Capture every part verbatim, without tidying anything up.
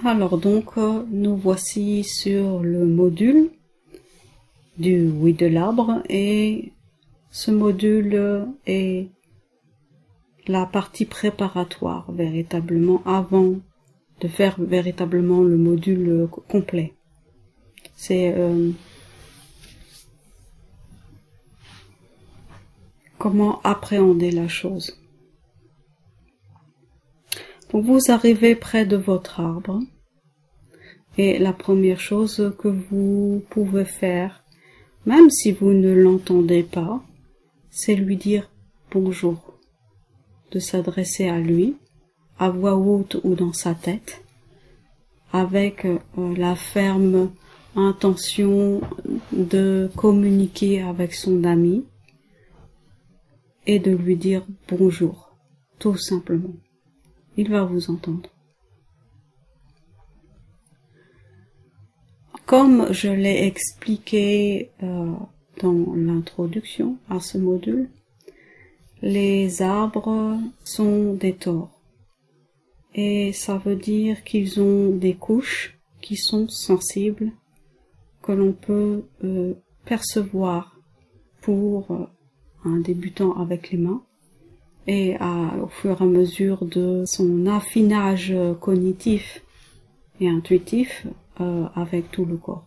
Alors donc, euh, nous voici sur le module du oui de l'arbre, et ce module est la partie préparatoire véritablement avant de faire véritablement le module complet. C'est euh, comment appréhender la chose. Donc vous arrivez près de votre arbre et la première chose que vous pouvez faire, même si vous ne l'entendez pas, c'est lui dire bonjour, de s'adresser à lui, à voix haute ou dans sa tête, avec euh, la ferme intention de communiquer avec son ami et de lui dire bonjour, tout simplement. Il va vous entendre. Comme je l'ai expliqué euh, dans l'introduction à ce module, les arbres sont des tores. Et ça veut dire qu'ils ont des couches qui sont sensibles, que l'on peut euh, percevoir pour euh, un débutant avec les mains, et à, au fur et à mesure de son affinage cognitif et intuitif euh, avec tout le corps.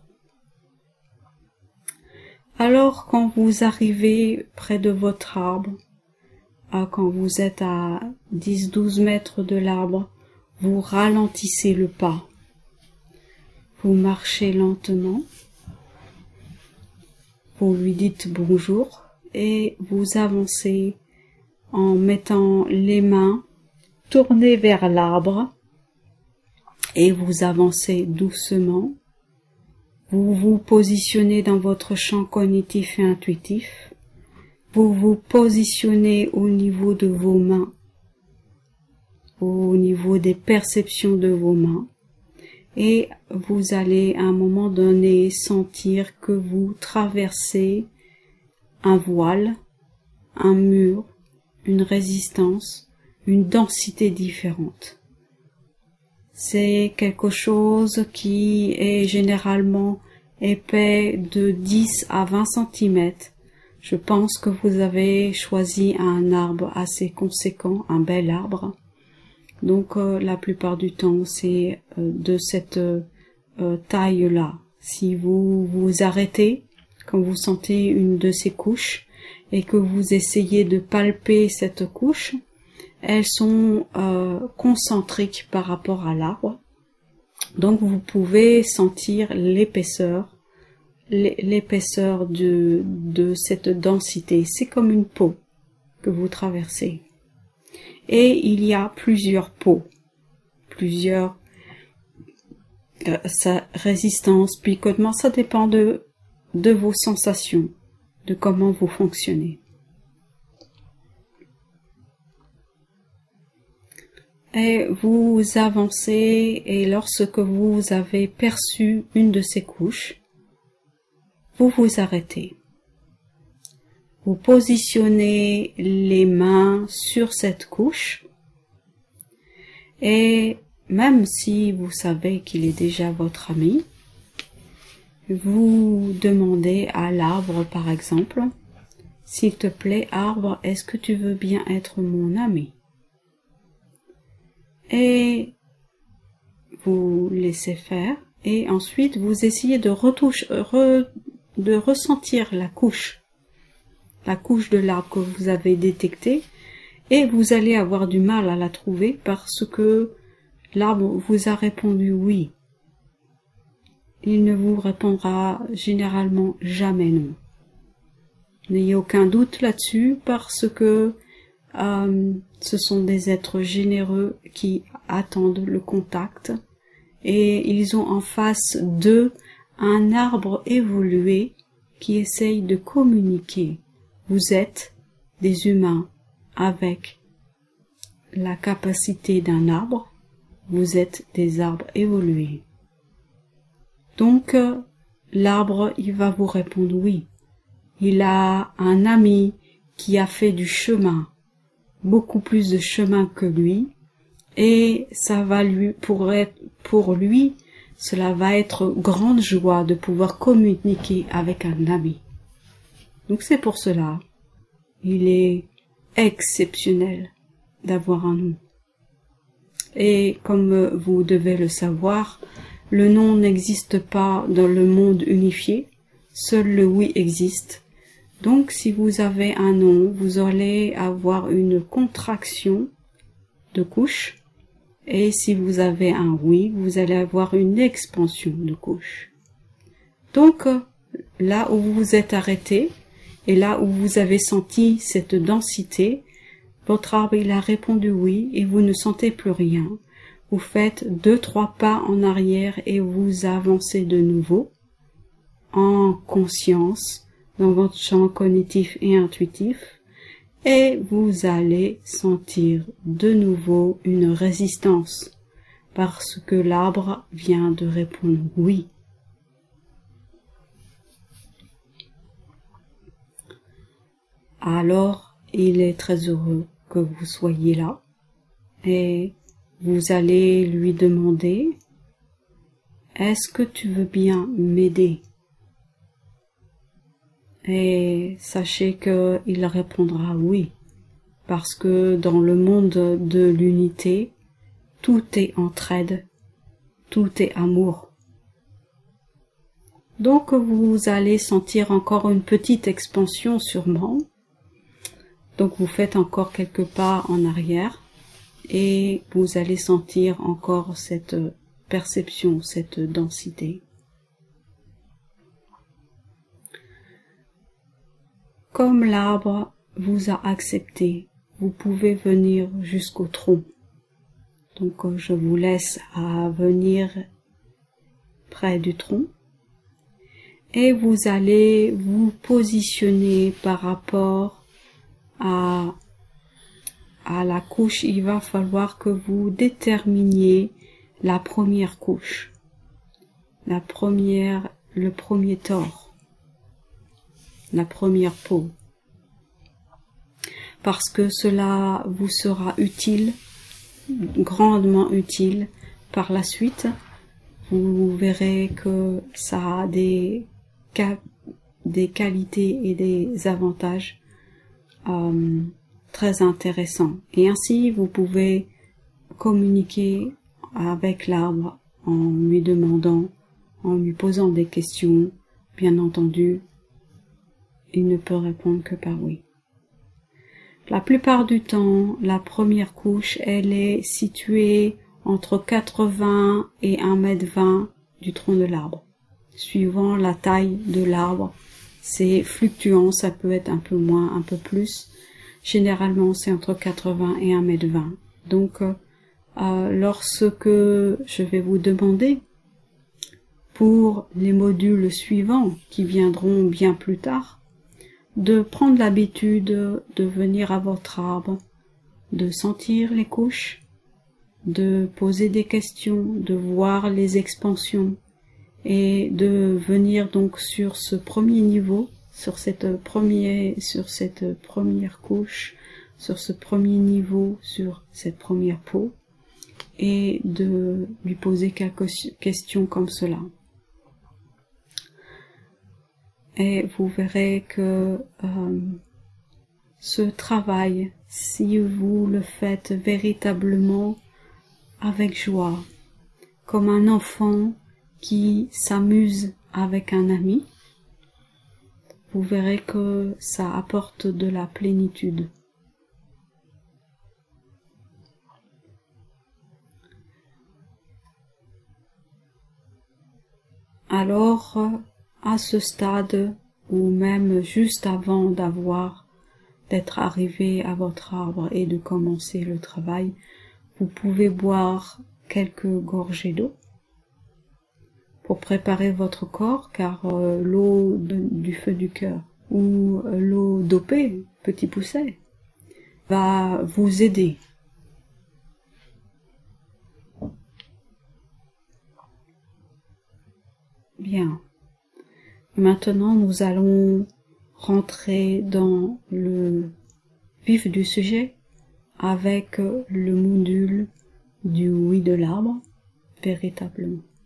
Alors quand vous arrivez près de votre arbre, euh, quand vous êtes à dix à douze mètres de l'arbre, vous ralentissez le pas. Vous marchez lentement, vous lui dites bonjour et vous avancez en mettant les mains tournées vers l'arbre et vous avancez doucement. Vous vous positionnez dans votre champ cognitif et intuitif. Vous vous positionnez au niveau de vos mains, au niveau des perceptions de vos mains. Et vous allez à un moment donné sentir que vous traversez un voile, un mur, une résistance, une densité différente. C'est quelque chose qui est généralement épais de dix à vingt centimètres. Je pense que vous avez choisi un arbre assez conséquent, un bel arbre. Donc euh, la plupart du temps c'est euh, de cette euh, taille-là. Si vous vous arrêtez quand vous sentez une de ces couches et que vous essayez de palper cette couche, elles sont euh, concentriques par rapport à l'arbre. Donc vous pouvez sentir l'épaisseur, l'épaisseur de, de cette densité. C'est comme une peau que vous traversez. Et il y a plusieurs peaux, plusieurs euh, sa résistance, picotement, ça dépend de, de vos sensations, de comment vous fonctionnez. Et vous avancez, et lorsque vous avez perçu une de ces couches, vous vous arrêtez. Vous positionnez les mains sur cette couche et même si vous savez qu'il est déjà votre ami, vous demandez à l'arbre par exemple, s'il te plaît arbre, est-ce que tu veux bien être mon ami? Et vous laissez faire et ensuite vous essayez de, retouche, re, de ressentir la couche. la couche de l'arbre que vous avez détectée, et vous allez avoir du mal à la trouver parce que l'arbre vous a répondu oui. Il ne vous répondra généralement jamais non. N'ayez aucun doute là-dessus parce que euh, ce sont des êtres généreux qui attendent le contact et ils ont en face d'eux un arbre évolué qui essaye de communiquer. Vous êtes des humains avec la capacité d'un arbre, vous êtes des arbres évolués. Donc, l'arbre, il va vous répondre oui. Il a un ami qui a fait du chemin, beaucoup plus de chemin que lui, et ça va lui, pour être, pour lui, cela va être grande joie de pouvoir communiquer avec un ami. Donc c'est pour cela, il est exceptionnel d'avoir un nom. Et comme vous devez le savoir, le nom n'existe pas dans le monde unifié, seul le oui existe. Donc si vous avez un nom, vous allez avoir une contraction de couche, et si vous avez un oui, vous allez avoir une expansion de couche. Donc là où vous vous êtes arrêté, et là où vous avez senti cette densité, votre arbre il a répondu oui et vous ne sentez plus rien. Vous faites deux, trois pas en arrière et vous avancez de nouveau en conscience dans votre champ cognitif et intuitif et vous allez sentir de nouveau une résistance parce que l'arbre vient de répondre oui. Alors, il est très heureux que vous soyez là et vous allez lui demander « Est-ce que tu veux bien m'aider ?» Et sachez qu'il répondra « Oui » parce que dans le monde de l'unité, tout est entraide, tout est amour. Donc vous allez sentir encore une petite expansion sûrement. Donc vous faites encore quelques pas en arrière et vous allez sentir encore cette perception, cette densité. Comme l'arbre vous a accepté, vous pouvez venir jusqu'au tronc. Donc je vous laisse à venir près du tronc et vous allez vous positionner par rapport À, à la couche, il va falloir que vous déterminiez la première couche, la première, le premier tore, la première peau, parce que cela vous sera utile, grandement utile par la suite. Vous verrez que ça a des, des qualités et des avantages Euh, très intéressant. Et ainsi, vous pouvez communiquer avec l'arbre en lui demandant, en lui posant des questions. Bien entendu, il ne peut répondre que par oui. La plupart du temps, la première couche, elle est située entre quatre-vingts et un mètre vingt du tronc de l'arbre. Suivant la taille de l'arbre, c'est fluctuant, ça peut être un peu moins, un peu plus. Généralement, c'est entre quatre-vingts et un mètre vingt. Donc, euh, lorsque je vais vous demander, pour les modules suivants, qui viendront bien plus tard, de prendre l'habitude de venir à votre arbre, de sentir les couches, de poser des questions, de voir les expansions, et de venir donc sur ce premier niveau, sur cette premier, sur cette première couche, sur ce premier niveau, sur cette première peau, et de lui poser quelques questions comme cela. Et vous verrez que euh, ce travail, si vous le faites véritablement avec joie, comme un enfant qui s'amuse avec un ami, vous verrez que ça apporte de la plénitude. Alors, à ce stade, ou même juste avant d'avoir, d'être arrivé à votre arbre et de commencer le travail, vous pouvez boire quelques gorgées d'eau pour préparer votre corps, car euh, l'eau du feu du cœur ou euh, l'eau dopée, petit pousset, va vous aider. Bien. Maintenant, nous allons rentrer dans le vif du sujet avec le module du oui de l'arbre. véritablement.